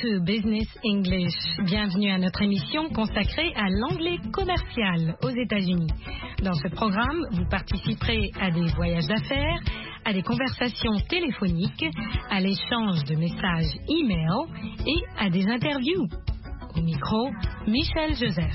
to Business English. Bienvenue à notre émission consacrée à l'anglais commercial aux États-Unis. Dans ce programme, vous participerez à des voyages d'affaires, à des conversations téléphoniques, à l'échange de messages e-mail et à des interviews. Au micro, Michel Joseph.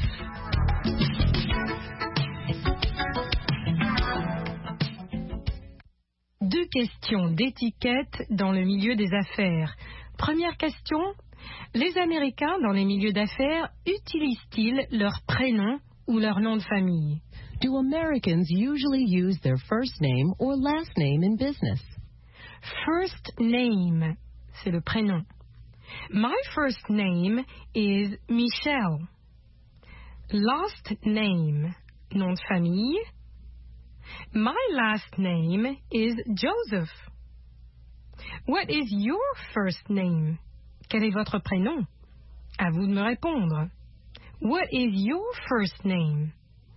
Deux questions d'étiquette dans le milieu des affaires. Première question, les Américains dans les milieux d'affaires utilisent-ils leur prénom ou leur nom de famille? Do Americans usually use their first name or last name in business? First name, c'est le prénom. My first name is Michelle. Last name, nom de famille. My last name is Joseph. What is your first name? Quel est votre prénom? À vous de me répondre. What is your first name?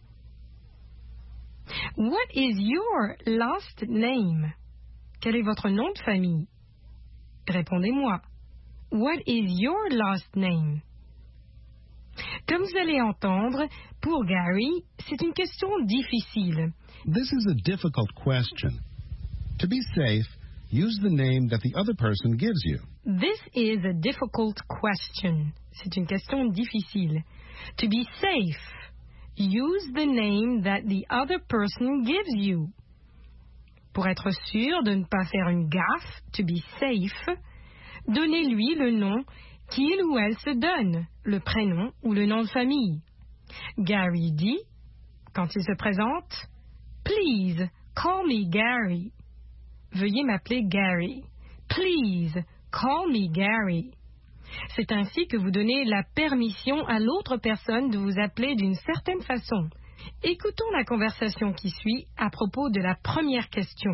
What is your last name? Quel est votre nom de famille? Répondez-moi. What is your last name? Comme vous allez entendre, pour Gary, c'est une question difficile. This is a difficult question. To be safe, use the name that the other person gives you. This is a difficult question. C'est une question difficile. To be safe, use the name that the other person gives you. Pour être sûr de ne pas faire une gaffe, to be safe, donnez-lui le nom qu'il ou elle se donne, le prénom ou le nom de famille. Gary dit, quand il se présente, Please, call me Gary. Veuillez m'appeler Gary. Please, call me Gary. C'est ainsi que vous donnez la permission à l'autre personne de vous appeler d'une certaine façon. Écoutons la conversation qui suit à propos de la première question.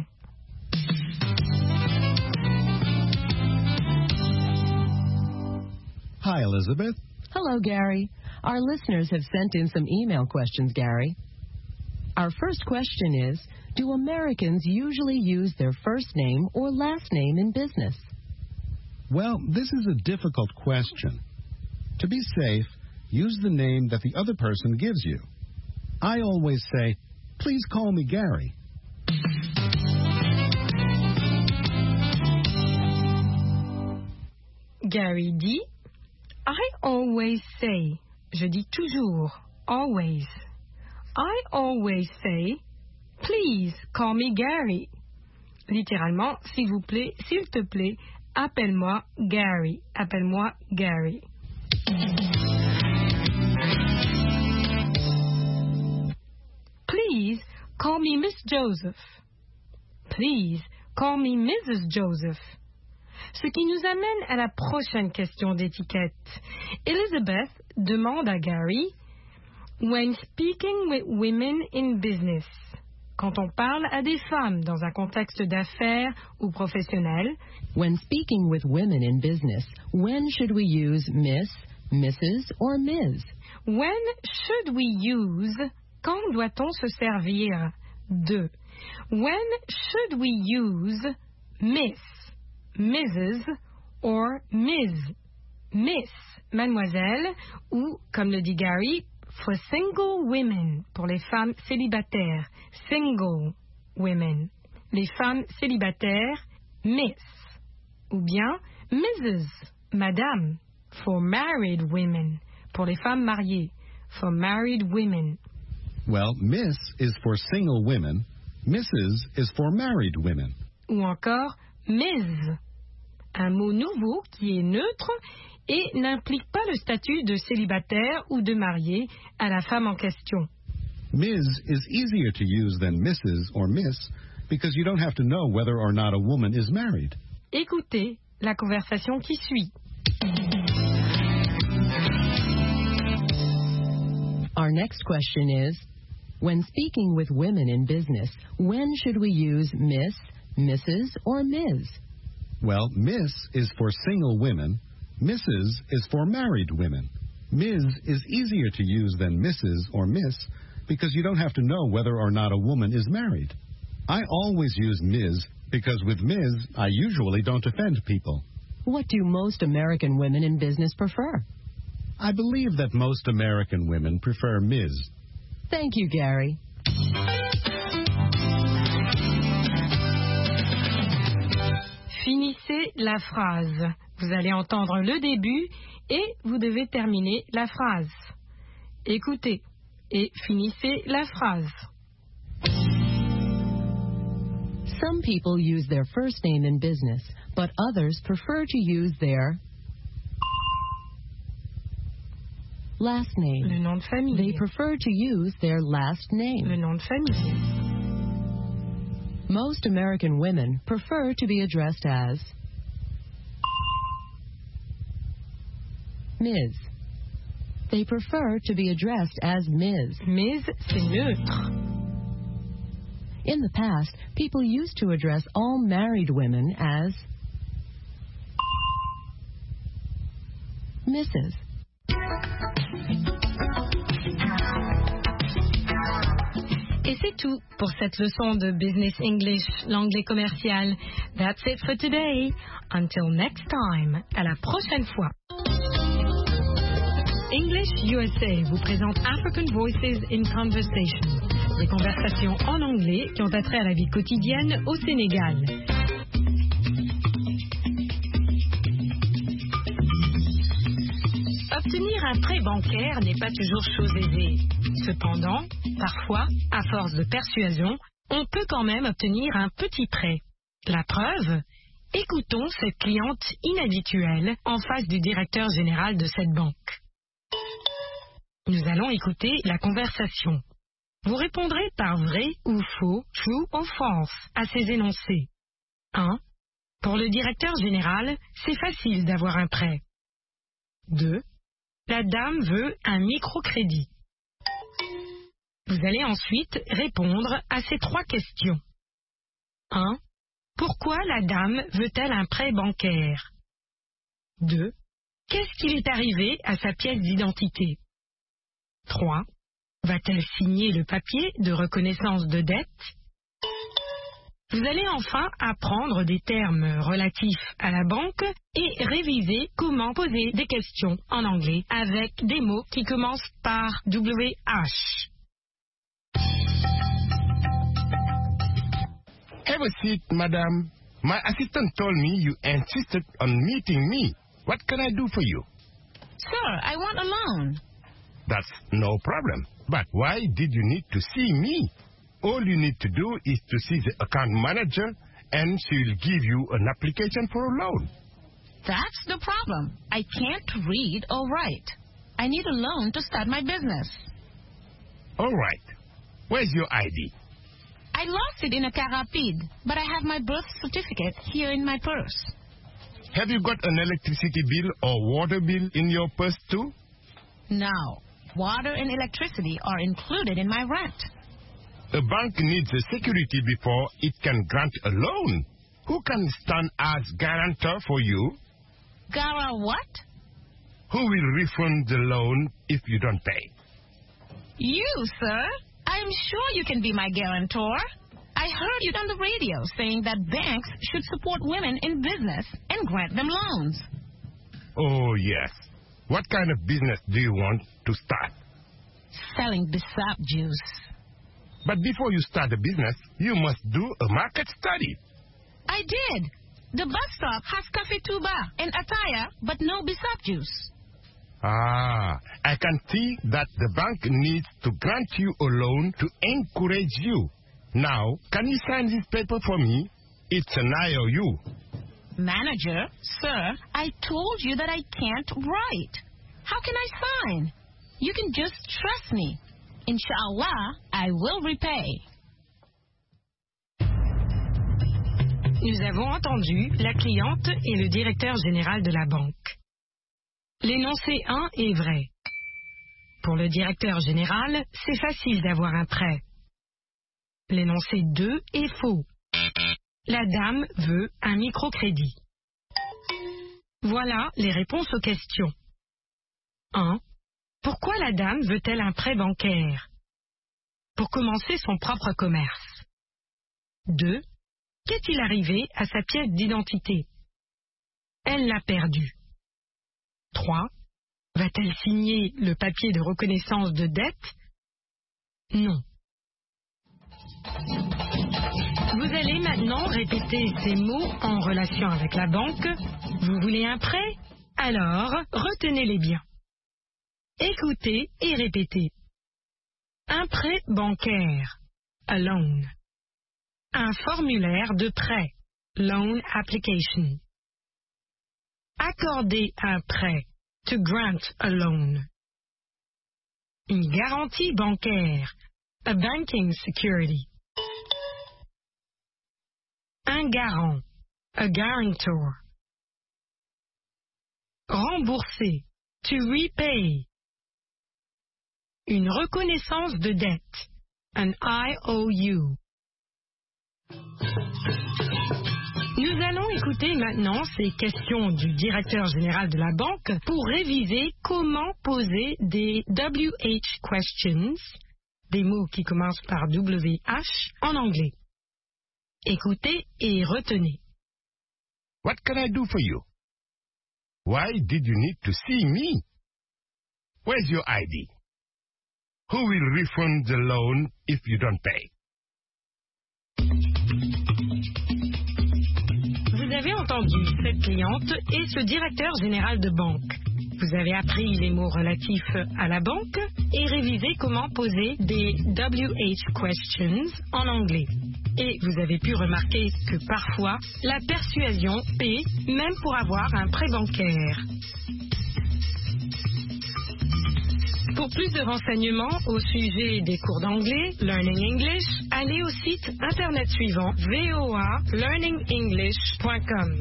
Hi, Elizabeth. Hello, Gary. Our listeners have sent in some email questions, Gary. Our first question is, do Americans usually use their first name or last name in business? Well, this is a difficult question. To be safe, use the name that the other person gives you. I always say, please call me Gary. Gary dit, I always say, je dis toujours, always. I always say, please call me Gary. Littéralement, s'il vous plaît, s'il te plaît, appelle-moi Gary. Appelle-moi Gary. Please call me Miss Joseph. Please call me Mrs. Joseph. Ce qui nous amène à la prochaine question d'étiquette. Elizabeth demande à Gary, when speaking with women in business, quand on parle à des femmes dans un contexte d'affaires ou professionnel, when speaking with women in business, when should we use Miss, Mrs. or Ms? When should we use, quand doit-on se servir de? When should we use Miss, Mrs. or Ms? Miss, mademoiselle, ou, comme le dit Gary, for single women, pour les femmes célibataires, single women. Les femmes célibataires, Miss. Ou bien Mrs., madame, for married women, pour les femmes mariées, for married women. Well, Miss is for single women, Mrs. is for married women. Ou encore Ms., un mot nouveau qui est neutre et n'implique pas le statut de célibataire ou de marié à la femme en question. Ms. is easier to use than Mrs. or Miss because you don't have to know whether or not a woman is married. Écoutez la conversation qui suit. Our next question is, when speaking with women in business, when should we use Miss, Mrs. or Ms? Well, Miss is for single women, Mrs. is for married women. Ms. is easier to use than Mrs. or Miss because you don't have to know whether or not a woman is married. I always use Ms. because with Ms. I usually don't offend people. What do most American women in business prefer? I believe that most American women prefer Ms. Thank you, Gary. Finissez la phrase. Vous allez entendre le début et vous devez terminer la phrase. Écoutez et finissez la phrase. Some people use their first name in business, but others prefer to use their last name. Le nom de famille. They prefer to use their last name. Le nom de famille. Most American women prefer to be addressed as Ms. They prefer to be addressed as Ms. Ms, c'est neutre. In the past, people used to address all married women as Mrs. Et c'est tout pour cette leçon de Business English, l'anglais commercial. That's it for today. Until next time. À la prochaine fois. English USA vous présente African Voices in Conversation. Des conversations en anglais qui ont attrait à la vie quotidienne au Sénégal. Obtenir un prêt bancaire n'est pas toujours chose aisée. Cependant, parfois, à force de persuasion, on peut quand même obtenir un petit prêt. La preuve ? Écoutons cette cliente inhabituelle en face du directeur général de cette banque. Nous allons écouter la conversation. Vous répondrez par vrai ou faux, true or false, à ces énoncés. 1. Pour le directeur général, c'est facile d'avoir un prêt. 2. La dame veut un microcrédit. Vous allez ensuite répondre à ces 3 questions. 1. Pourquoi la dame veut-elle un prêt bancaire? 2. Qu'est-ce qu'il est arrivé à sa pièce d'identité? 3. Va-t-elle signer le papier de reconnaissance de dette? Vous allez enfin apprendre des termes relatifs à la banque et réviser comment poser des questions en anglais avec des mots qui commencent par WH. Have a seat, madam. My assistant told me you insisted on meeting me. What can I do for you? Sir, I want a loan. That's no problem. But why did you need to see me? All you need to do is to see the account manager and she will give you an application for a loan. That's the problem. I can't read or write. I need a loan to start my business. All right. Where's your ID? I lost it in a car rapide, but I have my birth certificate here in my purse. Have you got an electricity bill or water bill in your purse too? No. Water and electricity are included in my rent. A bank needs a security before it can grant a loan. Who can stand as guarantor for you? Gara what? Who will refund the loan if you don't pay? You, sir. I'm sure you can be my guarantor. I heard you on the radio saying that banks should support women in business and grant them loans. Oh, yes. What kind of business do you want to start? Selling Bissap juice. But before you start a business, you must do a market study. I did. The bus stop has Cafe Tuba and Ataya, but no Bissap juice. Ah, I can see that the bank needs to grant you a loan to encourage you. Now, can you sign this paper for me? It's an IOU. Manager, sir, I told you that I can't write. How can I sign? You can just trust me. Inshallah, I will repay. Nous avons entendu la cliente et le directeur général de la banque. L'énoncé 1 est vrai. Pour le directeur général, c'est facile d'avoir un prêt. L'énoncé 2 est faux. La dame veut un microcrédit. Voilà les réponses aux questions. 1. Pourquoi la dame veut-elle un prêt bancaire? Pour commencer son propre commerce. 2. Qu'est-il arrivé à sa pièce d'identité? Elle l'a perdu. 3. Va-t-elle signer le papier de reconnaissance de dette? Non. Vous allez maintenant répéter ces mots en relation avec la banque. Vous voulez un prêt? Alors, retenez-les bien. Écoutez et répétez. Un prêt bancaire, a loan. Un formulaire de prêt, loan application. Accorder un prêt, to grant a loan. Une garantie bancaire, a banking security. Un garant, a guarantor. Rembourser, to repay. Une reconnaissance de dette, an IOU. Nous allons écouter maintenant ces questions du directeur général de la banque pour réviser comment poser des WH questions, des mots qui commencent par WH, en anglais. Écoutez et retenez. What can I do for you? Why did you need to see me? Where's your ID? Who will refund the loan if you don't pay? Vous avez entendu cette cliente et ce directeur général de banque. Vous avez appris les mots relatifs à la banque et révisé comment poser des WH questions en anglais. Et vous avez pu remarquer que parfois, la persuasion paie même pour avoir un prêt bancaire. Pour plus de renseignements au sujet des cours d'anglais, Learning English, allez au site internet suivant voalearningenglish.com.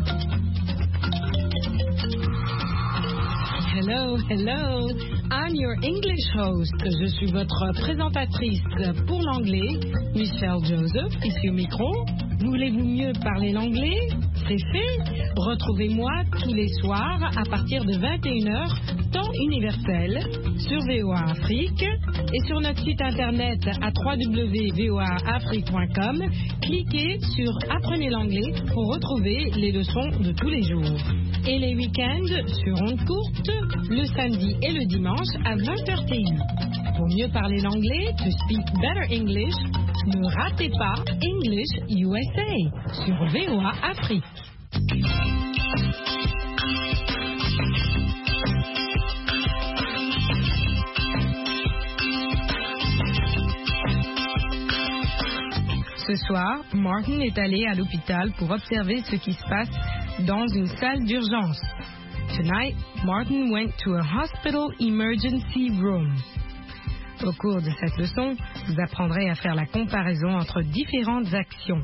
Hello, hello. I'm your English host. Je suis votre présentatrice pour l'anglais, Michelle Joseph, ici au micro. Voulez-vous mieux parler l'anglais? C'est fait. Retrouvez-moi tous les soirs à partir de 21h, temps universel, sur VOA Afrique et sur notre site internet à www.voaafrique.com. Cliquez sur Apprenez l'anglais pour retrouver les leçons de tous les jours. Et les week-ends sur ondes courtes, le samedi et le dimanche à 20h TU. Pour mieux parler l'anglais, to speak better English, ne ratez pas English USA sur VOA Afrique. Ce soir, Martin est allé à l'hôpital pour observer ce qui se passe dans une salle d'urgence. Tonight, Martin went to a hospital emergency room. Au cours de cette leçon, vous apprendrez à faire la comparaison entre différentes actions.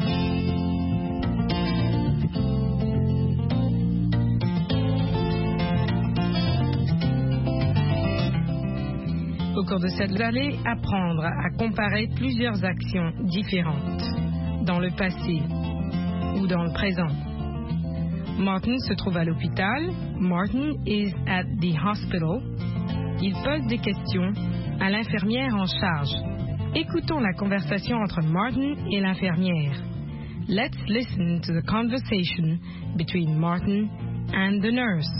Au cours de cette, vous allez apprendre à comparer plusieurs actions différentes dans le passé ou dans le présent. Martin se trouve à l'hôpital. Martin is at the hospital. Il pose des questions à l'infirmière en charge. Écoutons la conversation entre Martin et l'infirmière. Let's listen to the conversation between Martin and the nurse.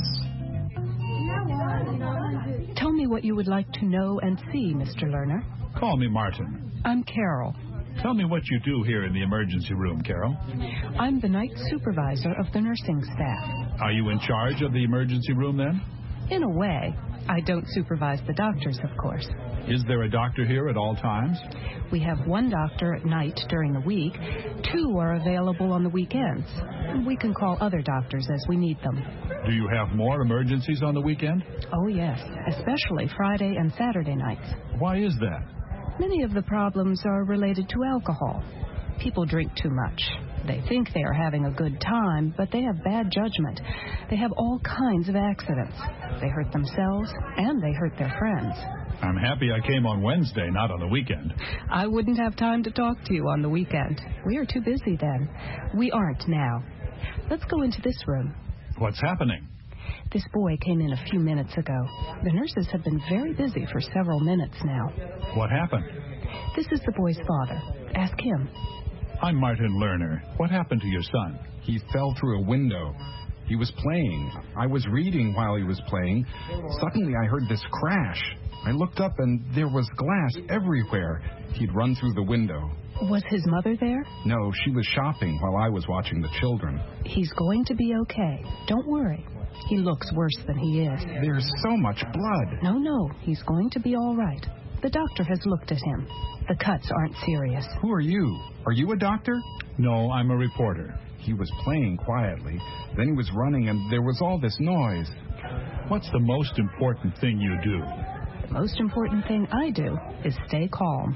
Tell me what you would like to know and see, Mr. Lerner. Call me Martin. I'm Carol. Tell me what you do here in the emergency room, Carol. I'm the night supervisor of the nursing staff. Are you in charge of the emergency room then? In a way. I don't supervise the doctors, of course. Is there a doctor here at all times? We have one doctor at night during the week. 2 are available on the weekends. We can call other doctors as we need them. Do you have more emergencies on the weekend? Oh, yes, especially Friday and Saturday nights. Why is that? Many of the problems are related to alcohol. People drink too much. They think they are having a good time, but they have bad judgment. They have all kinds of accidents. They hurt themselves, and they hurt their friends. I'm happy I came on Wednesday, not on the weekend. I wouldn't have time to talk to you on the weekend. We are too busy then. We aren't now. Let's go into this room. What's happening? This boy came in a few minutes ago. The nurses have been very busy for several minutes now. What happened? This is the boy's father. Ask him. I'm Martin Lerner. What happened to your son? He fell through a window. He was playing. I was reading while he was playing. Suddenly I heard this crash. I looked up and there was glass everywhere. He'd run through the window. Was his mother there? No, she was shopping while I was watching the children. He's going to be okay. Don't worry. He looks worse than he is. There's so much blood. No, he's going to be all right. The doctor has looked at him. The cuts aren't serious. Who are you? Are you a doctor? No, I'm a reporter. He was playing quietly. Then he was running and there was all this noise. What's the most important thing you do? The most important thing I do is stay calm.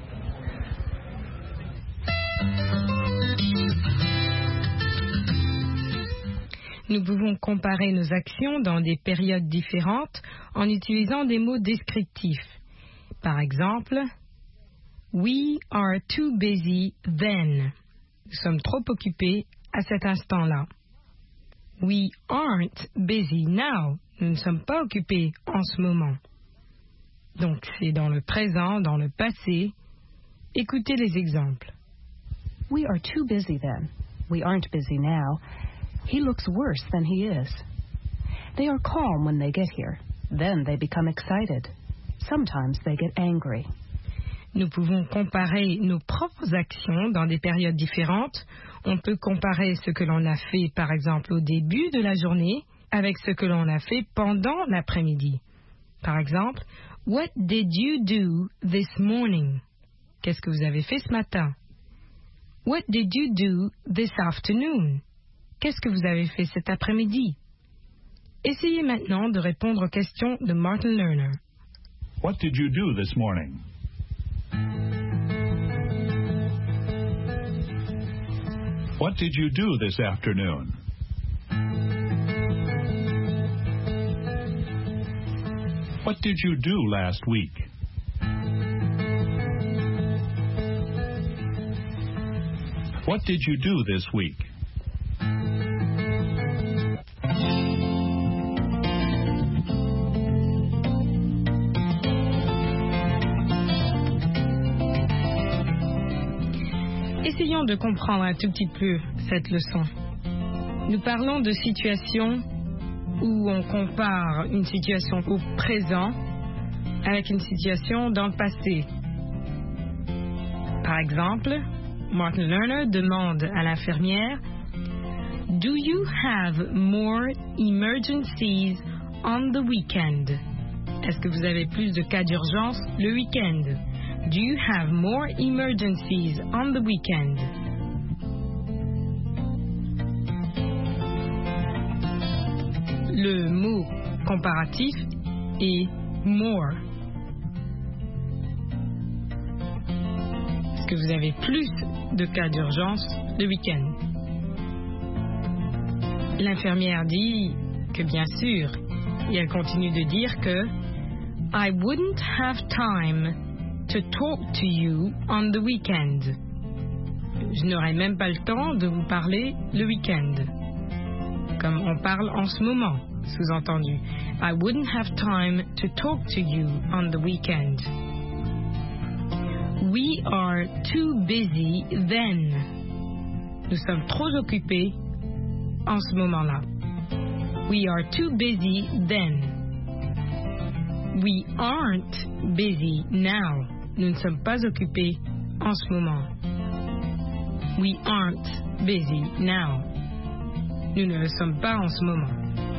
Nous pouvons comparer nos actions dans des périodes différentes en utilisant des mots descriptifs. Par exemple, we are too busy then. Nous sommes trop occupés à cet instant-là. We aren't busy now. Nous ne sommes pas occupés en ce moment. Donc c'est dans le présent, dans le passé. Écoutez les exemples. We are too busy then. We aren't busy now. He looks worse than he is. They are calm when they get here. Then they become excited. Sometimes they get angry. Nous pouvons comparer nos propres actions dans des périodes différentes. On peut comparer ce que l'on a fait, par exemple, au début de la journée avec ce que l'on a fait pendant l'après-midi. Par exemple, what did you do this morning? Qu'est-ce que vous avez fait ce matin? What did you do this afternoon? Qu'est-ce que vous avez fait cet après-midi? Essayez maintenant de répondre aux questions de Martin Lerner. What did you do this morning? What did you do this afternoon? What did you do last week? What did you do this week? Essayons de comprendre un tout petit peu cette leçon. Nous parlons de situations où on compare une situation au présent avec une situation dans le passé. Par exemple, Martin Lerner demande à l'infirmière « Do you have more emergencies on the weekend? » Est-ce que vous avez plus de cas d'urgence le week-end? Do you have more emergencies on the weekend? Le mot comparatif est more. Est-ce que vous avez plus de cas d'urgence le week-end? L'infirmière dit que bien sûr, et elle continue de dire que I wouldn't have time to talk to you on the weekend. Je n'aurai même pas le temps de vous parler le week-end. Comme on parle en ce moment, sous-entendu. I wouldn't have time to talk to you on the weekend. We are too busy then. Nous sommes trop occupés en ce moment-là. We are too busy then. We aren't busy now. Nous ne sommes pas occupés en ce moment. We aren't busy now. Nous ne le sommes pas en ce moment.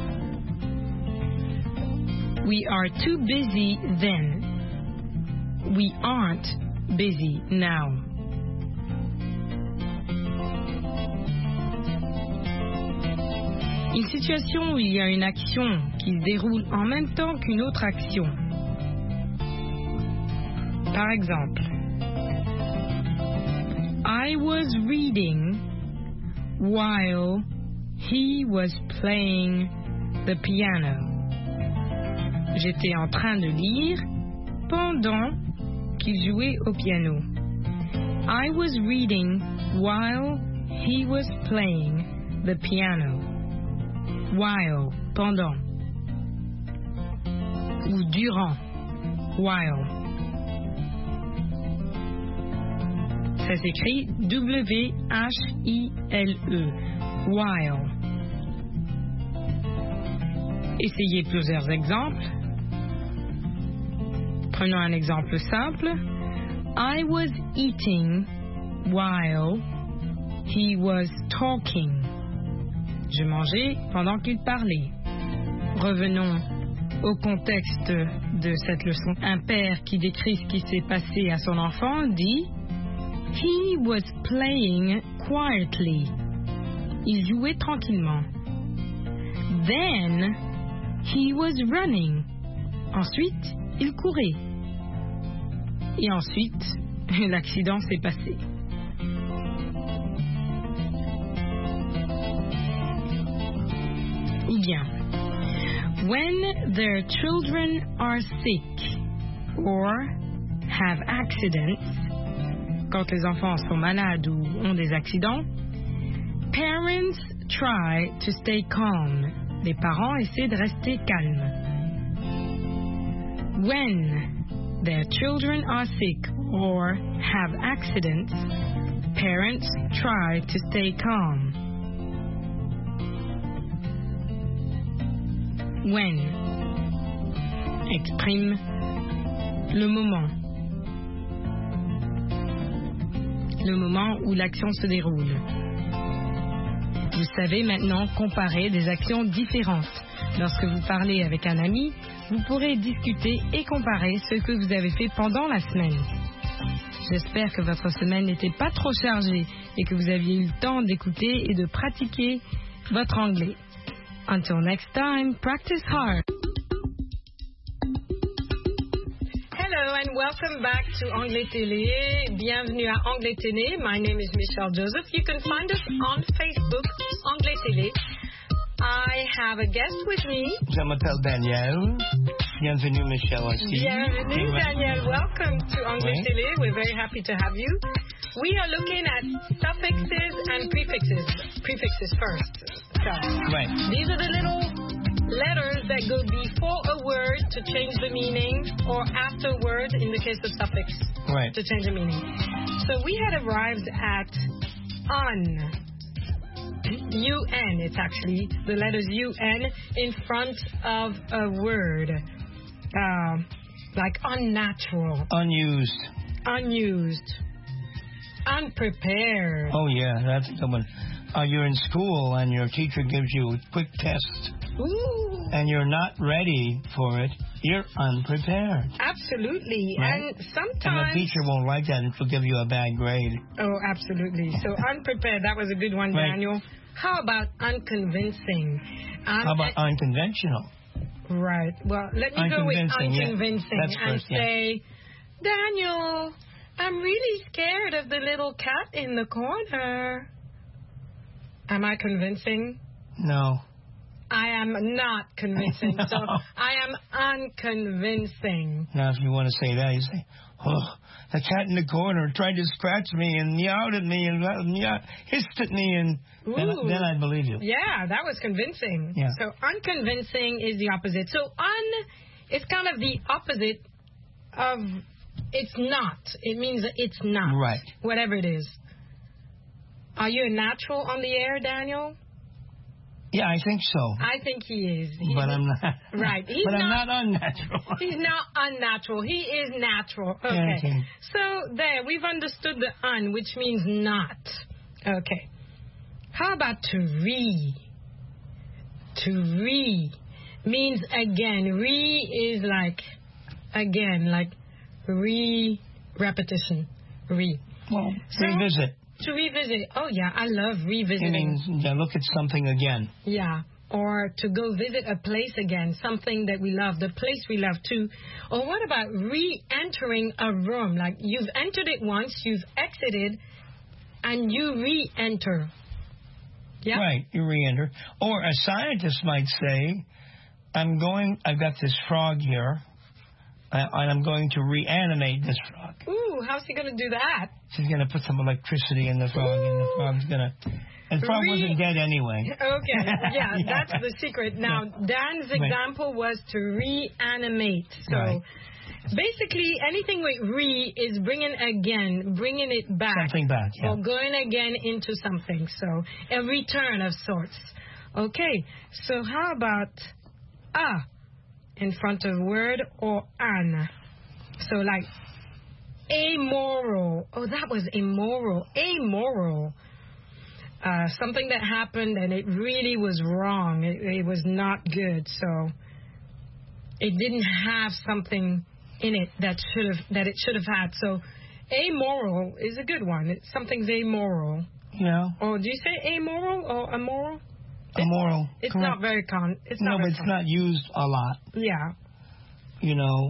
We are too busy then. We aren't busy now. Une situation où il y a une action qui se déroule en même temps qu'une autre action. Par exemple, I was reading while he was playing the piano. J'étais en train de lire pendant qu'il jouait au piano. I was reading while he was playing the piano. While, pendant. Ou durant. While. Ça s'écrit W-H-I-L-E. While. Essayez plusieurs exemples. Prenons un exemple simple. I was eating while he was talking. Je mangeais pendant qu'il parlait. Revenons au contexte de cette leçon. Un père qui décrit ce qui s'est passé à son enfant dit He was playing quietly. Il jouait tranquillement. Then he was running. Ensuite, il courait. Et ensuite, l'accident s'est passé. Ou bien, when their children are sick or have accidents, quand les enfants sont malades ou ont des accidents, parents try to stay calm. Les parents essaient de rester calmes. When their children are sick or have accidents, parents try to stay calm. When exprime le moment où l'action se déroule. Vous savez maintenant comparer des actions différentes. Lorsque vous parlez avec un ami, vous pourrez discuter et comparer ce que vous avez fait pendant la semaine. J'espère que votre semaine n'était pas trop chargée et que vous aviez eu le temps d'écouter et de pratiquer votre anglais. Until next time, practice hard. Hello and welcome back to Anglais Télé. Bienvenue à Anglais Télé. My name is Michelle Joseph. You can find us on Facebook, Anglais Télé. I have a guest with me. Je m'appelle Daniel. Bienvenue, Michelle. Bienvenue, Daniel. Welcome to Anglais Télé. We're very happy to have you. We are looking at suffixes and prefixes. Prefixes first. So, right. These are the little letters that go before a word to change the meaning, or after a word in the case of suffix to change the meaning. So we had arrived at un. UN, it's actually the letters UN in front of a word. Like unnatural. Unused. Unprepared. Oh, yeah, that's the one. You're in school and your teacher gives you a quick test. Ooh. And you're not ready for it. You're unprepared. Absolutely. Right? And sometimes... And the teacher won't like that and she'll give you a bad grade. Oh, absolutely. So unprepared, that was a good one, Daniel. How about unconvincing? How about unconventional? Right. Well, let me go with unconvincing and say, Daniel, I'm really scared of the little cat in the corner. Am I convincing? No. I am not convincing. No. So I am unconvincing. Now, if you want to say that, you say, oh, the cat in the corner tried to scratch me and meowed at me and hissed at me, and then I believe you. Yeah, that was convincing. Yeah. So unconvincing is the opposite. So is kind of the opposite of it's not. It means it's not. Right. Whatever it is. Are you a natural on the air, Daniel? Yeah, I think so. I think he is. But I'm not. Right. I'm not unnatural. He's not unnatural. He is natural. Okay. So there, we've understood the un, which means not. Okay. How about to re? To re means again. Re is like again, like repetition. Re. Well, revisit. To revisit. Oh, yeah, I love revisiting. It means look at something again. Yeah, or to go visit a place again, something that we love, the place we love too. Or what about re-entering a room? Like you've entered it once, you've exited, and you re-enter. Yeah? Right, you re-enter. Or a scientist might say, I've got this frog here, and I'm going to reanimate this frog. Ooh, how's he going to do that? She's going to put some electricity in the frog, and the frog's going to... And the frog wasn't dead anyway. Okay, yeah, that's the secret. Now, Dan's example was to reanimate. So, basically, anything with re is bringing it back. Something back, yeah. Or going again into something. So, a return of sorts. Okay, so how about a in front of word or an. So like amoral. Oh, that was immoral. Amoral. Something that happened and it really was wrong. It was not good. So it didn't have something in it that it should have had. So amoral is a good one. Something's amoral. Yeah. Or do you say amoral or immoral? Immoral. It's correct. not very common. No, but it's not used a lot. Yeah. You know.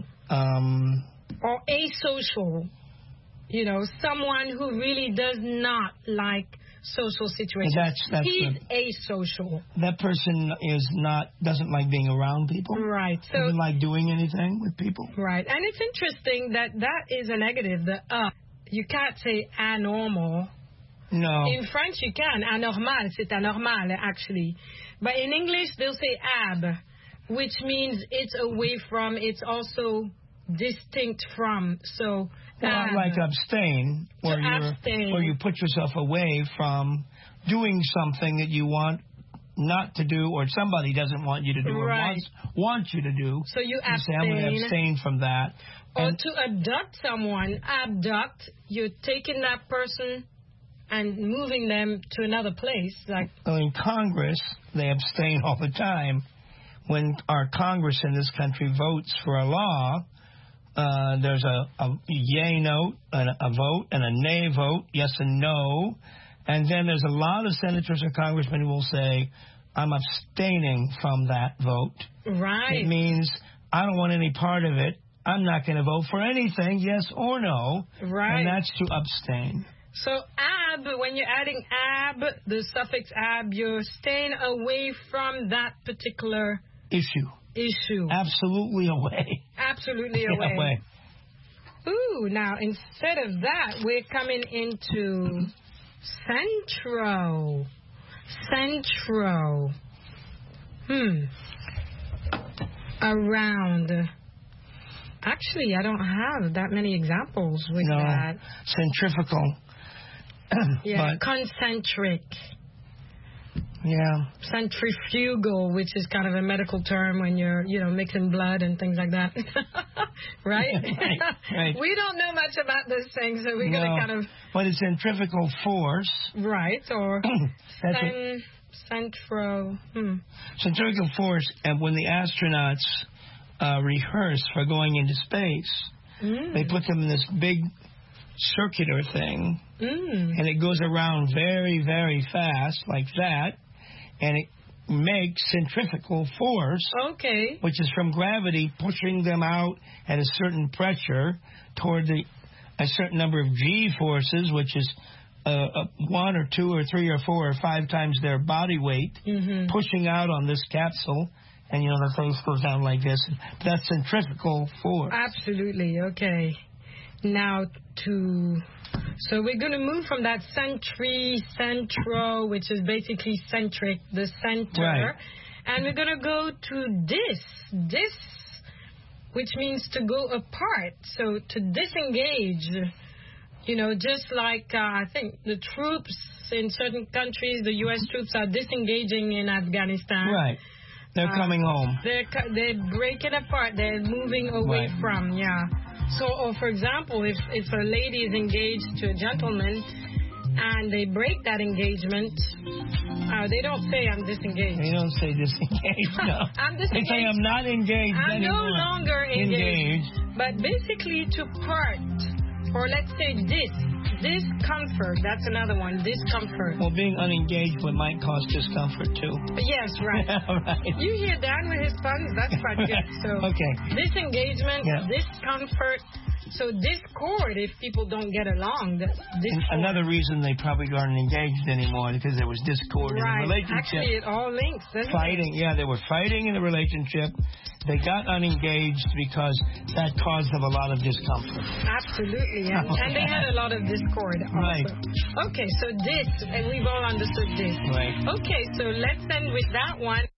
Or asocial. You know, someone who really does not like social situations. That's He's asocial. That person doesn't like being around people. Right. So doesn't like doing anything with people. Right. And it's interesting that is a negative. You can't say anormal. No. In French you can. Anormal, c'est anormal actually. But in English they'll say ab, which means it's away from, it's also distinct from. So like abstain, where you put yourself away from doing something that you want not to do, or somebody doesn't want you to do, right. or wants you to do. So you abstain. Say, I'm going to abstain from that. Or to abduct someone, you're taking that person and moving them to another place. Like in Congress, they abstain all the time. When our Congress in this country votes for a law, there's a yay note, and a vote, and a nay vote, yes and no. And then there's a lot of senators or congressmen who will say, I'm abstaining from that vote. Right. It means I don't want any part of it. I'm not going to vote for anything, yes or no. Right. And that's to abstain. So ab, when you're adding ab, the suffix ab, you're staying away from that particular issue. Absolutely away. Absolutely away. Ooh, now instead of that, we're coming into centro. Around. Actually, I don't have that many examples with that. Centrifugal. Yeah, concentric. Yeah. Centrifugal, which is kind of a medical term when you're, mixing blood and things like that. Right? Right. We don't know much about those things, so we're going to kind of... But it's centrifugal force. Right, or centrifugal force, and when the astronauts rehearse for going into space, they put them in this big circular thing, and it goes around very, very fast, like that, and it makes centrifugal force, which is from gravity pushing them out at a certain pressure toward a certain number of G forces, which is 1 or 2 or 3 or 4 or 5 times their body weight, pushing out on this capsule. And, the face goes down like this. That's centrifugal force. Absolutely. Okay. Now so we're going to move from that centro, which is basically centric, the center. Right. And we're going to go to dis, which means to go apart. So to disengage, just like I think the troops in certain countries, the U.S. troops are disengaging in Afghanistan. Right. They're coming home. They're breaking apart. They're moving away from, So, or for example, if a lady is engaged to a gentleman and they break that engagement, they don't say I'm disengaged. They don't say disengaged, no. I'm disengaged. They say I'm not engaged I'm anymore. no longer engaged. But basically to part, or let's say discomfort, that's another one, discomfort. Well, being unengaged might cause discomfort, too. Yes, right. Right. You hear Dan with his puns? That's quite good. So, disengagement, discomfort. So discord, if people don't get along. Another reason they probably aren't engaged anymore because there was discord in the relationship. Actually, it all links, doesn't it? Yeah, they were fighting in the relationship. They got unengaged because that caused them a lot of discomfort. Absolutely, and they had a lot of discord also. Right. Okay, so and we've all understood this. Right. Okay, so let's end with that one.